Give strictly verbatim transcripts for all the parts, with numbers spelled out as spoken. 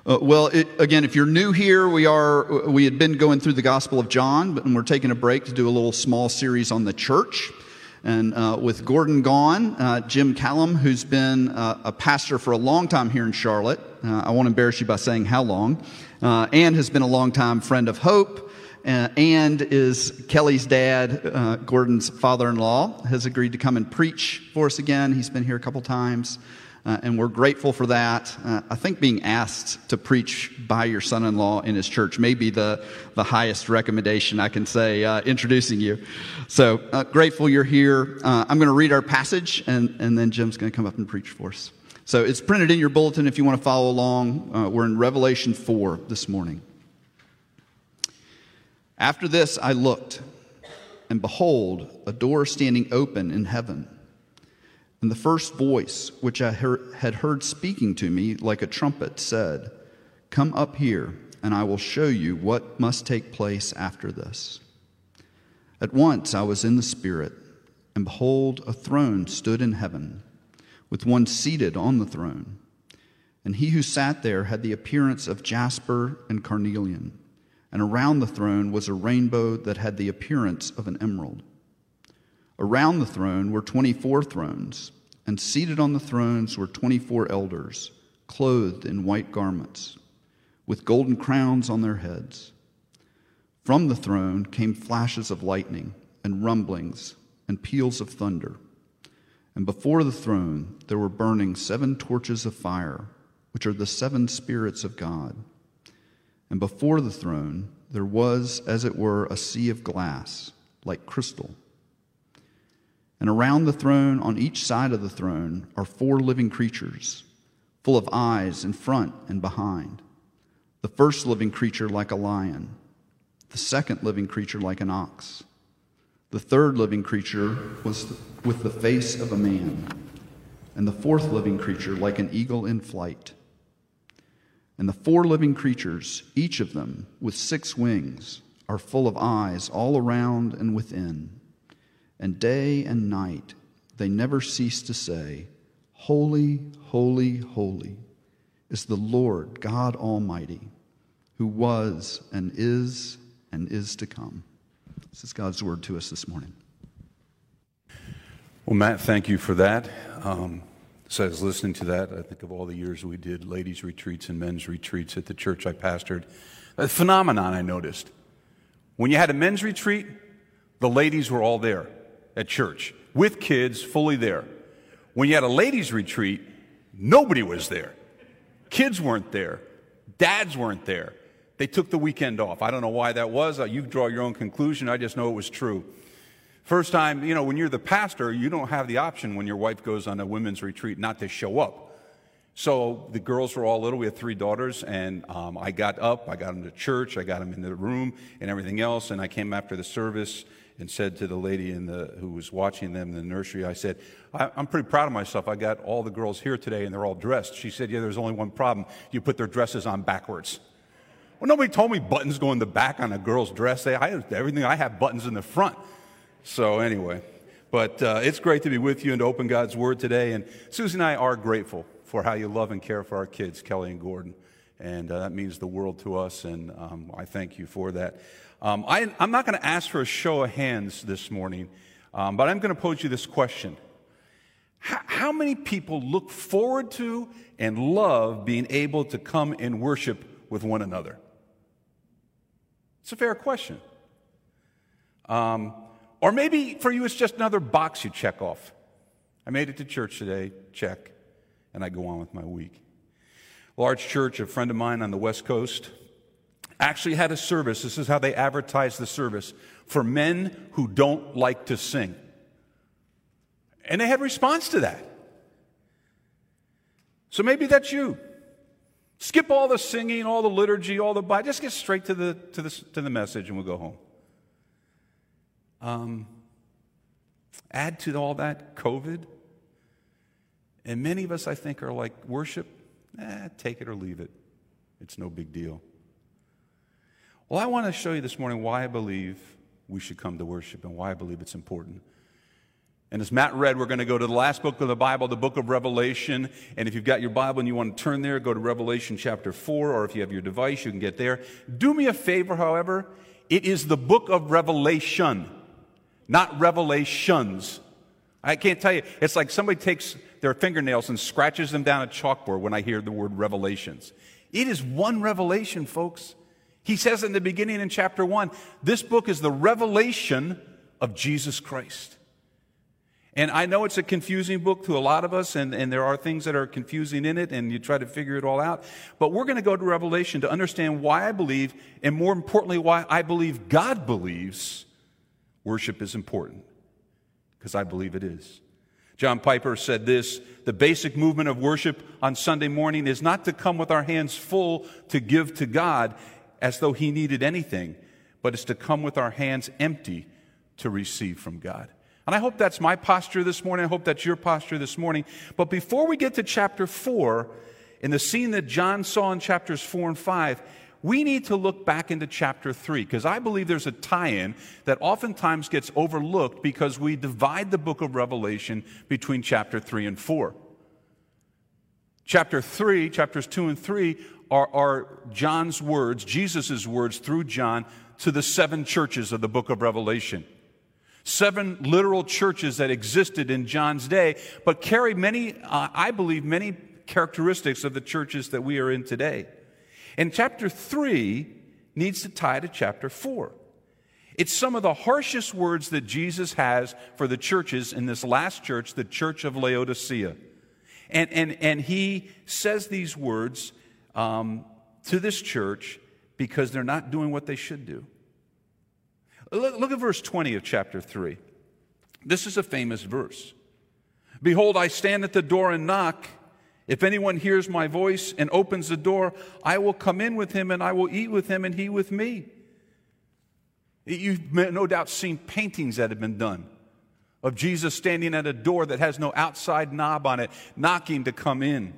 Uh, well, it, again, if you're new here, we are we had been going through the Gospel of John, but we're taking a break to do a little small series on the church. And uh, with Gordon gone, uh, Jim Callum, who's been uh, a pastor for a long time here in Charlotte, uh, I won't embarrass you by saying how long, uh, and has been a longtime friend of Hope, uh, and is Kelly's dad, uh, Gordon's father-in-law, has agreed to come and preach for us again. He's been here a couple times. Uh, and we're grateful for that. Uh, I think being asked to preach by your son-in-law in his church may be the, the highest recommendation I can say, uh, introducing you. So uh, grateful you're here. Uh, I'm going to read our passage, and, and then Jim's going to come up and preach for us. So it's printed in your bulletin if you want to follow along. Uh, we're in Revelation four this morning. After this I looked, and behold, a door standing open in heaven. And the first voice, which I heard, had heard speaking to me like a trumpet, said, "Come up here, and I will show you what must take place after this." At once I was in the Spirit, and behold, a throne stood in heaven, with one seated on the throne. And he who sat there had the appearance of jasper and carnelian, and around the throne was a rainbow that had the appearance of an emerald. Around the throne were twenty-four thrones, and seated on the thrones were twenty-four elders, clothed in white garments, with golden crowns on their heads. From the throne came flashes of lightning, and rumblings, and peals of thunder. And before the throne there were burning seven torches of fire, which are the seven spirits of God. And before the throne there was, as it were, a sea of glass, like crystal. And around the throne, on each side of the throne, are four living creatures, full of eyes in front and behind. The first living creature like a lion, the second living creature like an ox. The third living creature was with the face of a man, and the fourth living creature like an eagle in flight. And the four living creatures, each of them with six wings, are full of eyes all around and within. And day and night they never cease to say, "Holy, holy, holy is the Lord God Almighty, who was and is and is to come." This is God's word to us this morning. Well, Matt, thank you for that. Um, so I was listening to that. I think of all the years we did ladies' retreats and men's retreats at the church I pastored. A phenomenon I noticed. When you had a men's retreat, the ladies were all there at church, with kids, fully there. When you had a ladies' retreat, nobody was there. Kids weren't there. Dads weren't there. They took the weekend off. I don't know why that was. You draw your own conclusion. I just know it was true. First time, you know, when you're the pastor, you don't have the option when your wife goes on a women's retreat not to show up. So the girls were all little. We had three daughters, and um, I got up. I got them to church. I got them in the room and everything else, and I came after the service and said to the lady in the who was watching them in the nursery, I said, I, I'm pretty proud of myself. I got all the girls here today, and they're all dressed. She said, yeah, there's only one problem. You put their dresses on backwards. Well, nobody told me buttons go in the back on a girl's dress. They, I, everything I have buttons in the front. So anyway, but uh, it's great to be with you and to open God's Word today. And Susie and I are grateful for how you love and care for our kids, Kelly and Gordon. And uh, that means the world to us, and um, I thank you for that. Um, I, I'm not going to ask for a show of hands this morning, um, but I'm going to pose you this question. How, how many people look forward to and love being able to come and worship with one another? It's a fair question. Um, or maybe for you it's just another box you check off. I made it to church today, check, and I go on with my week. Large church, a friend of mine on the West Coast, actually had a service. This is how they advertised the service, for men who don't like to sing. And they had response to that. So maybe that's you. Skip all the singing, all the liturgy, all the Bible. Just get straight to the to the to the message, and we'll go home. Um, add to all that COVID, and many of us, I think, are like, worship, eh, take it or leave it. It's no big deal. Well, I want to show you this morning why I believe we should come to worship and why I believe it's important. And as Matt read, we're going to go to the last book of the Bible, the book of Revelation. And if you've got your Bible and you want to turn there, go to Revelation chapter four, or if you have your device, you can get there. Do me a favor, however. It is the book of Revelation, not Revelations. I can't tell you. It's like somebody takes their fingernails and scratches them down a chalkboard when I hear the word Revelations. It is one revelation, folks. He says in the beginning in chapter one, this book is the revelation of Jesus Christ. And I know it's a confusing book to a lot of us, and, and there are things that are confusing in it, and you try to figure it all out. But we're going to go to Revelation to understand why I believe, and more importantly, why I believe God believes worship is important. Because I believe it is. John Piper said this: the basic movement of worship on Sunday morning is not to come with our hands full to give to God as though He needed anything, but it's to come with our hands empty to receive from God. And I hope that's my posture this morning. I hope that's your posture this morning. But before we get to chapter four, in the scene that John saw in chapters four and five, we need to look back into chapter three, because I believe there's a tie-in that oftentimes gets overlooked because we divide the book of Revelation between chapter three and four. Chapter three, chapters two and three, are, are John's words, Jesus' words through John to the seven churches of the book of Revelation. Seven literal churches that existed in John's day, but carry many, uh, I believe, many characteristics of the churches that we are in today. And chapter three needs to tie to chapter four. It's some of the harshest words that Jesus has for the churches in this last church, the church of Laodicea. And, and, and he says these words um, to this church because they're not doing what they should do. Look, look at verse twenty of chapter three. This is a famous verse. Behold, I stand at the door and knock. If anyone hears my voice and opens the door, I will come in with him and I will eat with him and he with me. You've no doubt seen paintings that have been done of Jesus standing at a door that has no outside knob on it, knocking to come in.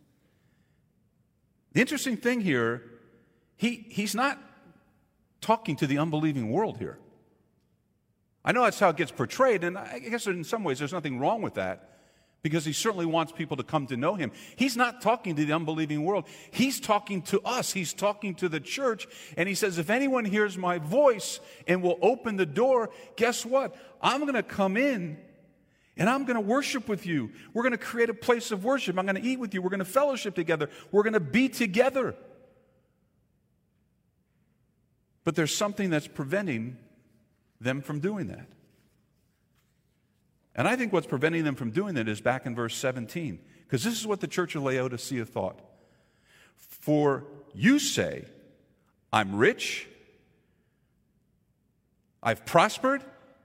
The interesting thing here, he, he's not talking to the unbelieving world here. I know that's how it gets portrayed, and I guess in some ways there's nothing wrong with that, because he certainly wants people to come to know him. He's not talking to the unbelieving world. He's talking to us. He's talking to the church, and he says, if anyone hears my voice and will open the door, guess what? I'm going to come in, and I'm going to worship with you. We're going to create a place of worship. I'm going to eat with you. We're going to fellowship together. We're going to be together. But there's something that's preventing them from doing that. And I think what's preventing them from doing that is back in verse seventeen. Because this is what the church of Laodicea thought. For you say, I'm rich, I've prospered,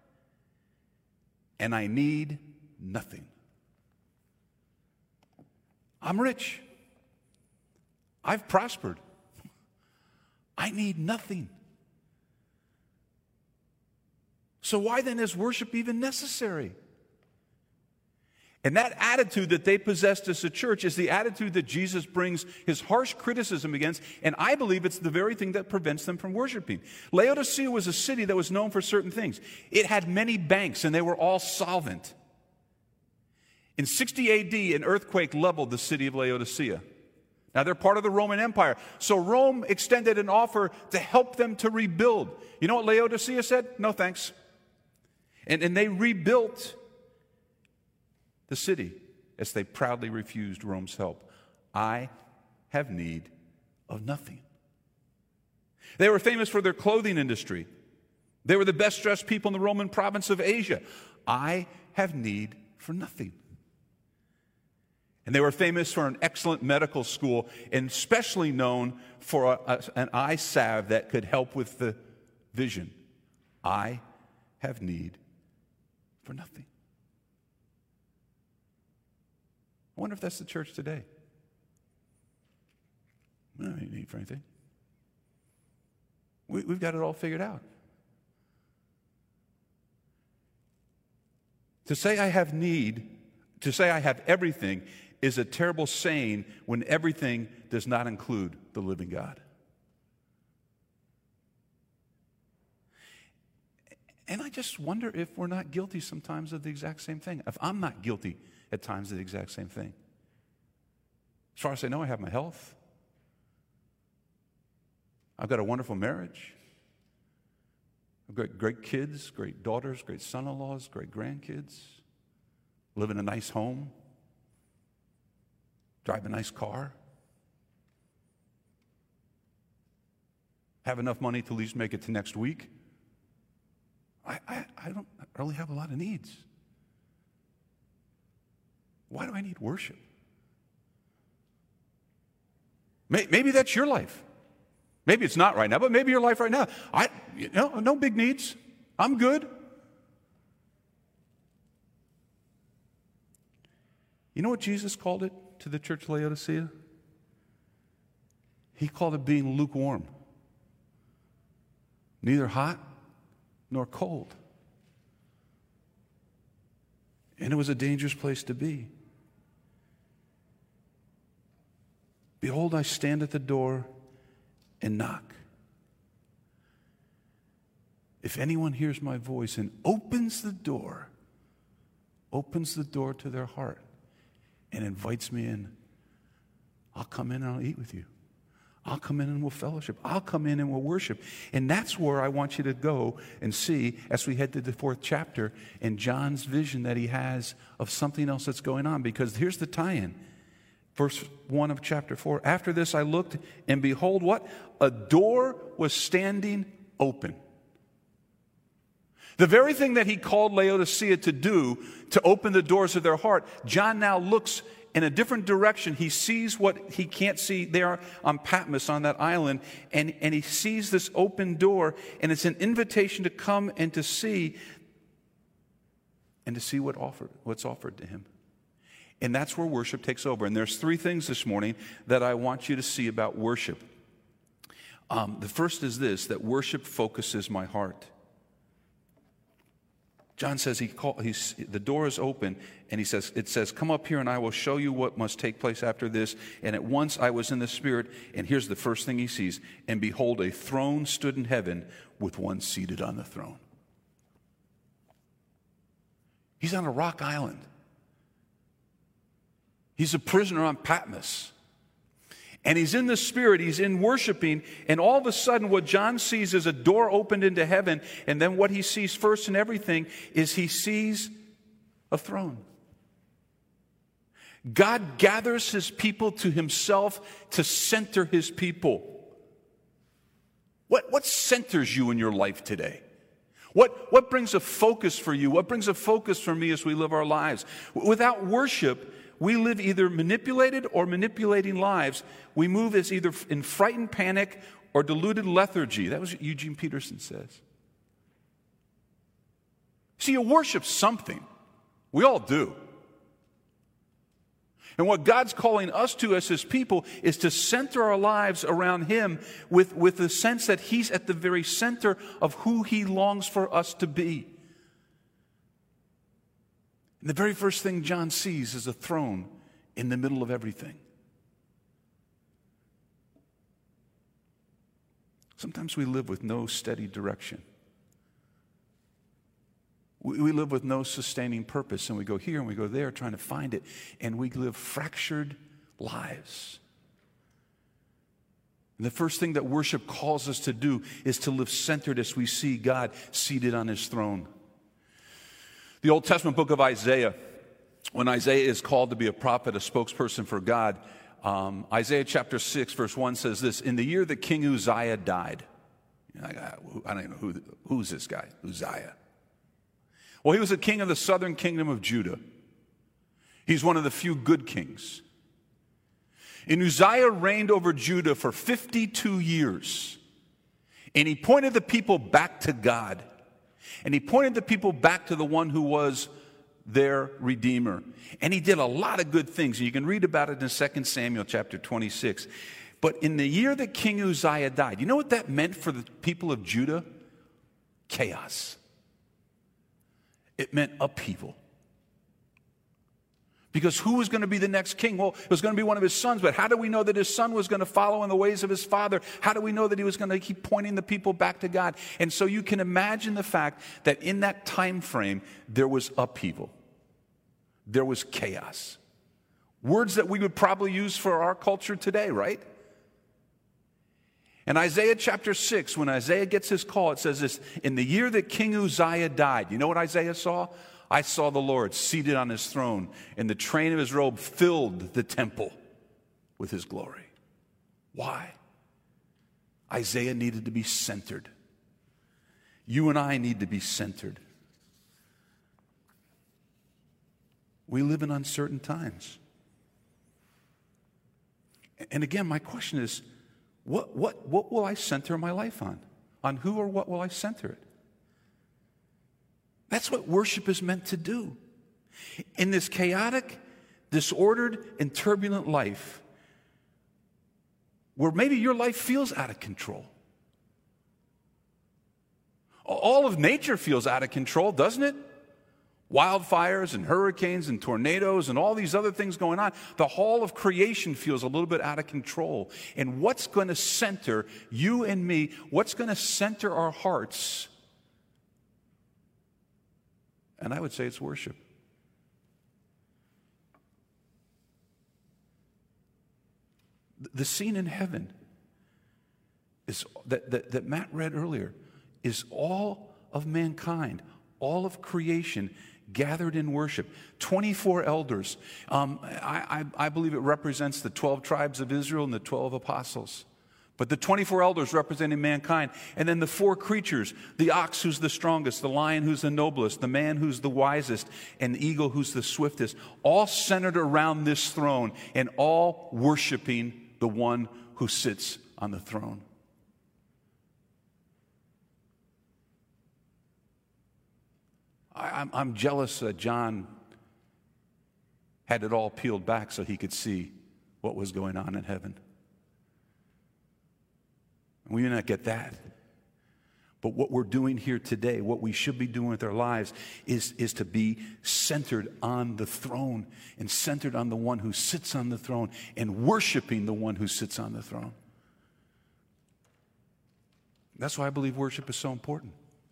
and I need nothing. I'm rich. I've prospered. I need nothing. So why then is worship even necessary? And that attitude that they possessed as a church is the attitude that Jesus brings his harsh criticism against, and I believe it's the very thing that prevents them from worshiping. Laodicea was a city that was known for certain things. It had many banks, and they were all solvent. In sixty A D, an earthquake leveled the city of Laodicea. Now, they're part of the Roman Empire, so Rome extended an offer to help them to rebuild. You know what Laodicea said? No, thanks. And, and they rebuilt the city as they proudly refused Rome's help. I have need of nothing. They were famous for their clothing industry. They were the best dressed people in the Roman province of Asia. I have need for nothing. And they were famous for an excellent medical school, and especially known for a, a, an eye salve that could help with the vision. I have need for nothing. I wonder if that's the church today. We don't need for anything. We, we've got it all figured out. To say I have need, to say I have everything, is a terrible saying when everything does not include the living God. And I just wonder if we're not guilty sometimes of the exact same thing. If I'm not guilty at times of the exact same thing. As far as I know, I have my health. I've got a wonderful marriage. I've got great kids, great daughters, great son-in-laws, great grandkids. Live in a nice home. Drive a nice car. Have enough money to at least make it to next week. I, I, I don't really have a lot of needs. Why do I need worship? Maybe that's your life. Maybe it's not right now, but maybe your life right now. I, you know, no big needs. I'm good. You know what Jesus called it to the church of Laodicea? He called it being lukewarm. Neither hot nor cold. And it was a dangerous place to be. Behold, I stand at the door and knock. If anyone hears my voice and opens the door, opens the door to their heart and invites me in, I'll come in and I'll eat with you. I'll come in and we'll fellowship. I'll come in and we'll worship. And that's where I want you to go and see as we head to the fourth chapter in John's vision that he has of something else that's going on. Because here's the tie-in. Verse one of chapter four. After this I looked, and behold, what? A door was standing open. The very thing that he called Laodicea to do, to open the doors of their heart, John now looks in a different direction. He sees what he can't see there on Patmos, on that island, and, and he sees this open door, and it's an invitation to come and to see, and to see what offered, what's offered to him. And that's where worship takes over. And there's three things this morning that I want you to see about worship. Um, the first is this, that worship focuses my heart. John says he call, he's, the door is open, and he says, it says, come up here and I will show you what must take place after this. And at once I was in the Spirit, and here's the first thing he sees. And behold, a throne stood in heaven with one seated on the throne. He's on a rock island. He's a prisoner on Patmos. And he's in the Spirit, he's in worshiping, and all of a sudden what John sees is a door opened into heaven, and then what he sees first in everything is he sees a throne. God gathers his people to himself to center his people. What, what centers you in your life today? What, what brings a focus for you? What brings a focus for me as we live our lives? Without worship, we live either manipulated or manipulating lives. We move as either in frightened panic or deluded lethargy. That was what Eugene Peterson says. See, you worship something. We all do. And what God's calling us to as his people is to center our lives around him with, with the sense that he's at the very center of who he longs for us to be. And the very first thing John sees is a throne in the middle of everything. Sometimes we live with no steady direction. We, we live with no sustaining purpose, and we go here and we go there trying to find it, and we live fractured lives. And the first thing that worship calls us to do is to live centered as we see God seated on his throne. The Old Testament book of Isaiah, when Isaiah is called to be a prophet, a spokesperson for God, um, Isaiah chapter six, verse one says this, in the year that King Uzziah died. I don't even know who, who's this guy, Uzziah. Well, he was a king of the southern kingdom of Judah. He's one of the few good kings. And Uzziah reigned over Judah for fifty-two years. And he pointed the people back to God. And he pointed the people back to the one who was their Redeemer. And he did a lot of good things. And you can read about it in Second Samuel chapter twenty-six. But in the year that King Uzziah died, you know what that meant for the people of Judah? Chaos. It meant upheaval. Because who was going to be the next king? Well, it was going to be one of his sons, but how do we know that his son was going to follow in the ways of his father? How do we know that he was going to keep pointing the people back to God? And so you can imagine the fact that in that time frame, there was upheaval. There was chaos. Words that we would probably use for our culture today, right? In Isaiah chapter six, when Isaiah gets his call, it says this, in the year that King Uzziah died, you know what Isaiah saw? I saw the Lord seated on his throne, and the train of his robe filled the temple with his glory. Why? Isaiah needed to be centered. You and I need to be centered. We live in uncertain times. And again, my question is, what, what, what will I center my life on? On who or what will I center it? That's what worship is meant to do. In this chaotic, disordered, and turbulent life, where maybe your life feels out of control. All of nature feels out of control, doesn't it? Wildfires and hurricanes and tornadoes and all these other things going on. The whole of creation feels a little bit out of control. And what's going to center you and me, what's going to center our hearts? And I would say it's worship. The scene in heaven is that, that, that Matt read earlier is all of mankind, all of creation gathered in worship. twenty-four elders. Um, I, I, I believe it represents the twelve tribes of Israel and the twelve apostles. But the twenty-four elders representing mankind, and then the four creatures, the ox who's the strongest, the lion who's the noblest, the man who's the wisest, and the eagle who's the swiftest, all centered around this throne and all worshiping the one who sits on the throne. I, I'm, I'm jealous that John had it all peeled back so he could see what was going on in heaven. We may not get that. But what we're doing here today, what we should be doing with our lives, is, is to be centered on the throne and centered on the one who sits on the throne and worshiping the one who sits on the throne. That's why I believe worship is so important.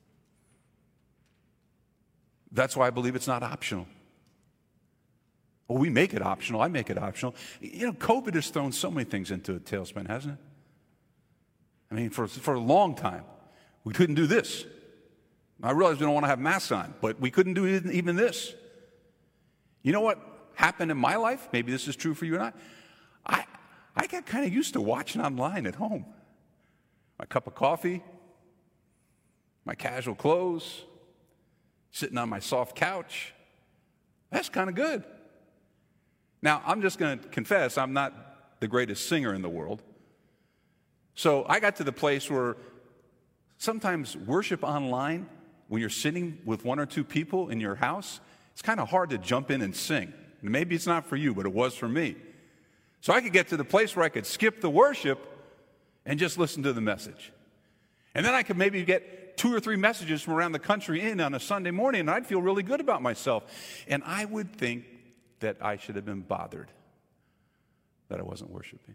That's why I believe it's not optional. Well, we make it optional. I make it optional. You know, COVID has thrown so many things into a tailspin, hasn't it? I mean, for, for a long time, we couldn't do this. I realize we don't want to have masks on, but we couldn't do even this. You know what happened in my life? Maybe this is true for you and I. I, I got kind of used to watching online at home. My cup of coffee, my casual clothes, sitting on my soft couch. That's kind of good. Now, I'm just going to confess, I'm not the greatest singer in the world. So I got to the place where sometimes worship online, when you're sitting with one or two people in your house, it's kind of hard to jump in and sing. Maybe it's not for you, but it was for me. So I could get to the place where I could skip the worship and just listen to the message. And then I could maybe get two or three messages from around the country in on a Sunday morning, and I'd feel really good about myself. And I would think that I should have been bothered that I wasn't worshiping.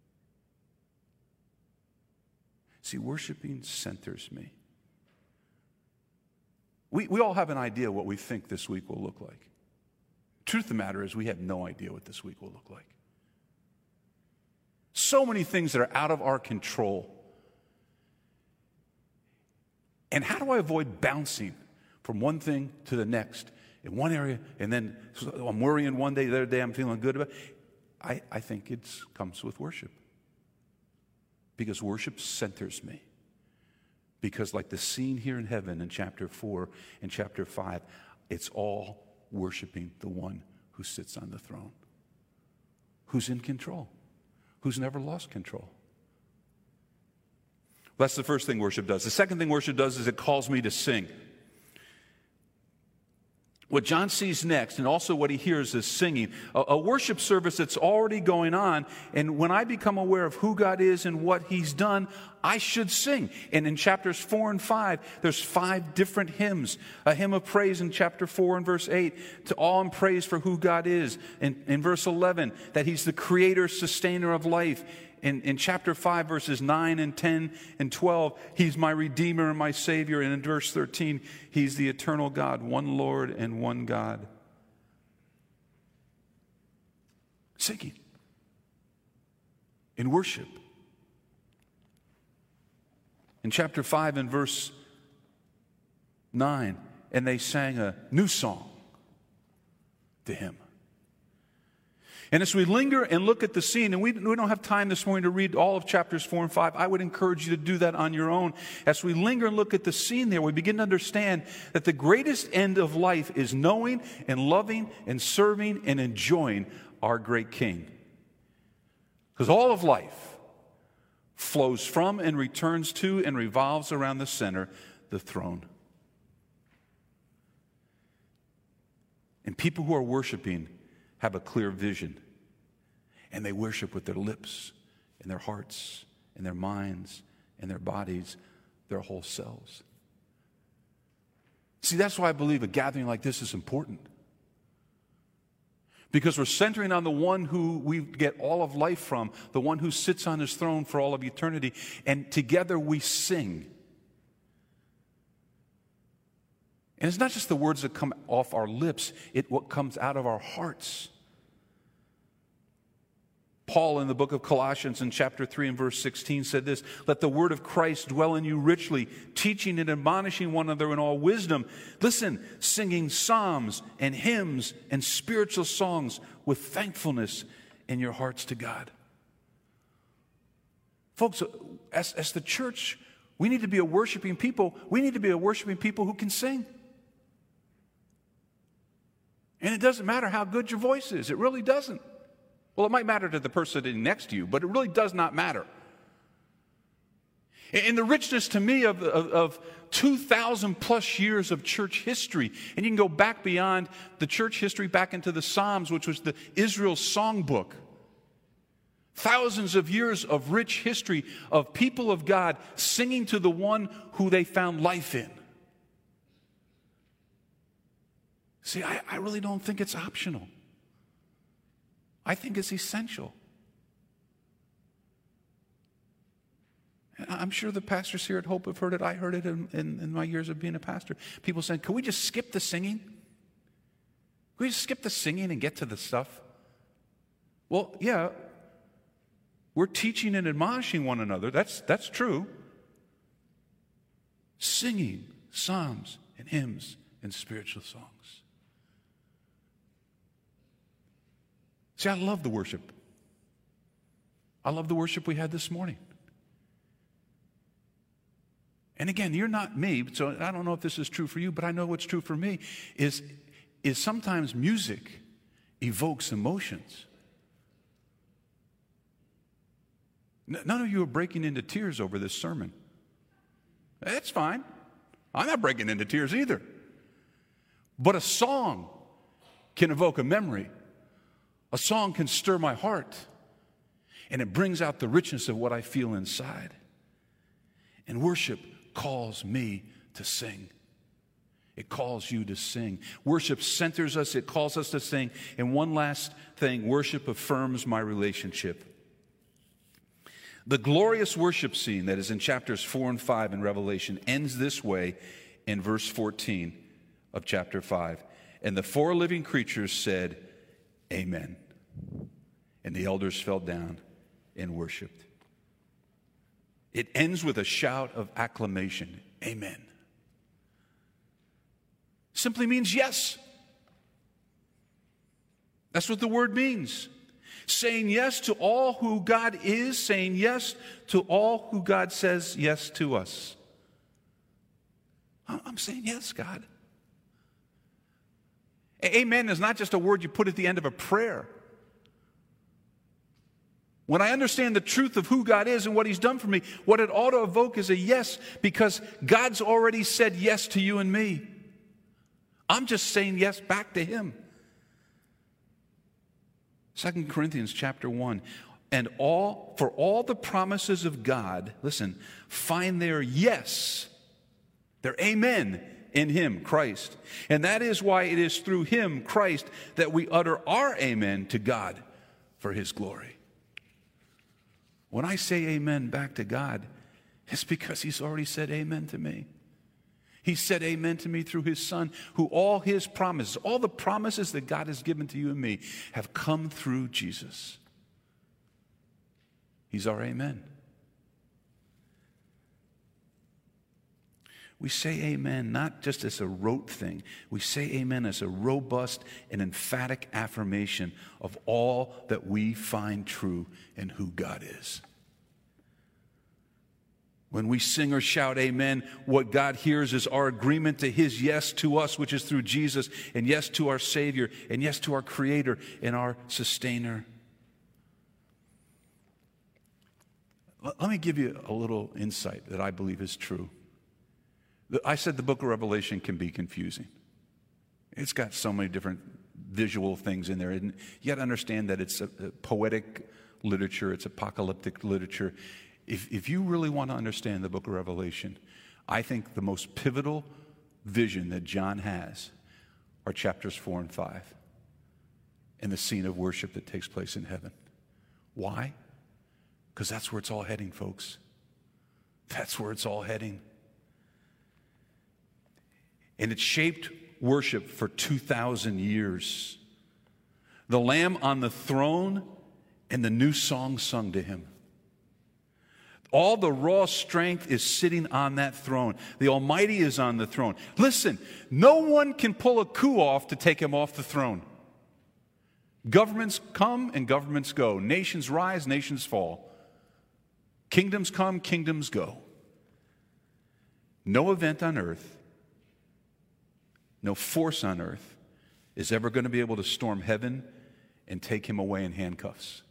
See, worshiping centers me. We, we all have an idea what we think this week will look like. Truth of the matter is we have no idea what this week will look like. So many things that are out of our control. And how do I avoid bouncing from one thing to the next in one area, and then I'm worrying one day, the other day I'm feeling good about it? I, I think it comes with worship. Because worship centers me. Because like the scene here in heaven in chapter four and chapter five, it's all worshiping the one who sits on the throne. Who's in control. Who's never lost control. That's the first thing worship does. The second thing worship does is it calls me to sing. what John sees next, and also what he hears, is singing. A, a worship service that's already going on, and when I become aware of who God is and what he's done, I should sing. And in chapters four and five, there's five different hymns. A hymn of praise in chapter four and verse eight, to awe and praise for who God is. In, in verse eleven, that he's the creator, sustainer of life. In, in chapter five, verses nine and ten and twelve, he's my Redeemer and my Savior. And in verse thirteen, he's the eternal God, one Lord and one God. Singing in worship. In chapter five and verse nine, and they sang a new song to him. And as we linger and look at the scene, and we, we don't have time this morning to read all of chapters four and five, I would encourage you to do that on your own. As we linger and look at the scene there, we begin to understand that the greatest end of life is knowing and loving and serving and enjoying our great King. Because all of life flows from and returns to and revolves around the center, the throne. And people who are worshiping have a clear vision. And they worship with their lips and their hearts and their minds and their bodies, their whole selves. See, that's why I believe a gathering like this is important. Because we're centering on the one who we get all of life from, the one who sits on his throne for all of eternity, and together we sing. And it's not just the words that come off our lips, it's what comes out of our hearts. Paul in the book of Colossians in chapter three and verse sixteen said this, let the word of Christ dwell in you richly, teaching and admonishing one another in all wisdom. Listen, singing psalms and hymns and spiritual songs with thankfulness in your hearts to God. Folks, as, as the church, we need to be a worshiping people. We need to be a worshiping people who can sing. And it doesn't matter how good your voice is. It really doesn't. Well, it might matter to the person sitting next to you, but it really does not matter. And the richness to me of, of, of two thousand plus years of church history, and you can go back beyond the church history, back into the Psalms, which was the Israel songbook. Thousands of years of rich history of people of God singing to the one who they found life in. See, I, I really don't think it's optional. I think it's essential. And I'm sure the pastors here at Hope have heard it. I heard it in, in, in my years of being a pastor. People saying, can we just skip the singing? Can we just skip the singing and get to the stuff? Well, yeah, we're teaching and admonishing one another. That's, that's true. Singing psalms and hymns and spiritual songs. See, I love the worship. I love the worship we had this morning. And again, you're not me, so I don't know if this is true for you, but I know what's true for me is, is sometimes music evokes emotions. None of you are breaking into tears over this sermon. That's fine. I'm not breaking into tears either. But a song can evoke a memory. A song can stir my heart, and it brings out the richness of what I feel inside. And worship calls me to sing. It calls you to sing. Worship centers us. It calls us to sing. And one last thing, worship affirms my relationship. The glorious worship scene that is in chapters four and five in Revelation ends this way in verse fourteen of chapter five. And the four living creatures said, Amen. And the elders fell down and worshiped. It ends with a shout of acclamation. Amen. Simply means yes. That's what the word means. Saying yes to all who God is, saying yes to all who God says yes to us. I'm saying yes, God. Amen is not just a word you put at the end of a prayer. When I understand the truth of who God is and what He's done for me, what it ought to evoke is a yes, because God's already said yes to you and me. I'm just saying yes back to him. Second Corinthians chapter one. And all, for all the promises of God, listen, find their yes, their amen in him, Christ. And that is why it is through him, Christ, that we utter our amen to God for his glory. When I say amen back to God, it's because he's already said amen to me. He said amen to me through his Son, who all his promises, all the promises that God has given to you and me have come through Jesus. He's our amen. We say amen not just as a rote thing. We say amen as a robust and emphatic affirmation of all that we find true in who God is. When we sing or shout amen, what God hears is our agreement to his yes to us, which is through Jesus, and yes to our Savior, and yes to our Creator and our Sustainer. Let me give you a little insight that I believe is true. I said the book of Revelation can be confusing. It's got so many different visual things in there. And you got to understand that it's a, a poetic literature, it's apocalyptic literature. If, if you really want to understand the book of Revelation, I think the most pivotal vision that John has are chapters four and five and the scene of worship that takes place in heaven. Why? Because that's where it's all heading, folks. That's where it's all heading. And it shaped worship for two thousand years. The Lamb on the throne and the new song sung to him. All the raw strength is sitting on that throne. The Almighty is on the throne. Listen, no one can pull a coup off to take him off the throne. Governments come and governments go. Nations rise, nations fall. Kingdoms come, kingdoms go. No event on earth, no force on earth is ever going to be able to storm heaven and take him away in handcuffs.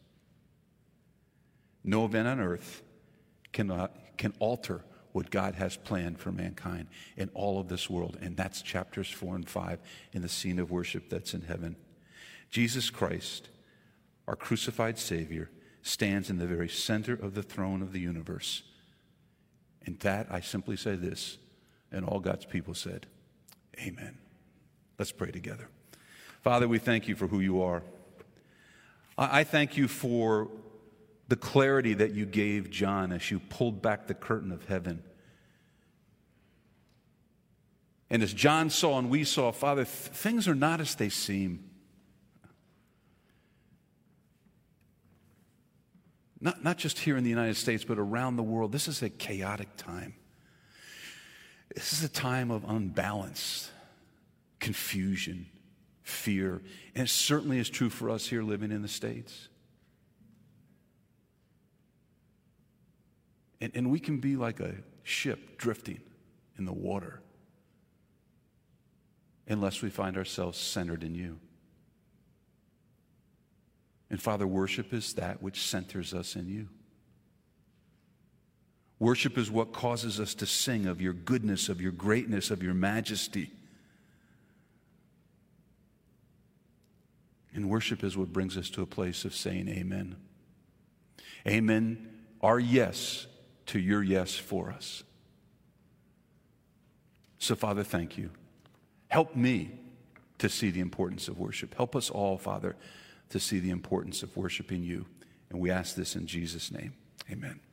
No event on earth can, uh, can alter what God has planned for mankind in all of this world. And that's chapters four and five in the scene of worship that's in heaven. Jesus Christ, our crucified Savior, stands in the very center of the throne of the universe. And that, I simply say this, and all God's people said, amen. Let's pray together. Father, we thank you for who you are. I thank you for the clarity that you gave John as you pulled back the curtain of heaven. And as John saw and we saw, Father, th- things are not as they seem. Not, not just here in the United States, but around the world. This is a chaotic time. This is a time of unbalance, confusion, fear. And it certainly is true for us here living in the States. And, and we can be like a ship drifting in the water unless we find ourselves centered in you. And Father, worship is that which centers us in you. Worship is what causes us to sing of your goodness, of your greatness, of your majesty. And worship is what brings us to a place of saying amen. Amen, our yes to your yes for us. So, Father, thank you. Help me to see the importance of worship. Help us all, Father, to see the importance of worshiping you. And we ask this in Jesus' name. Amen.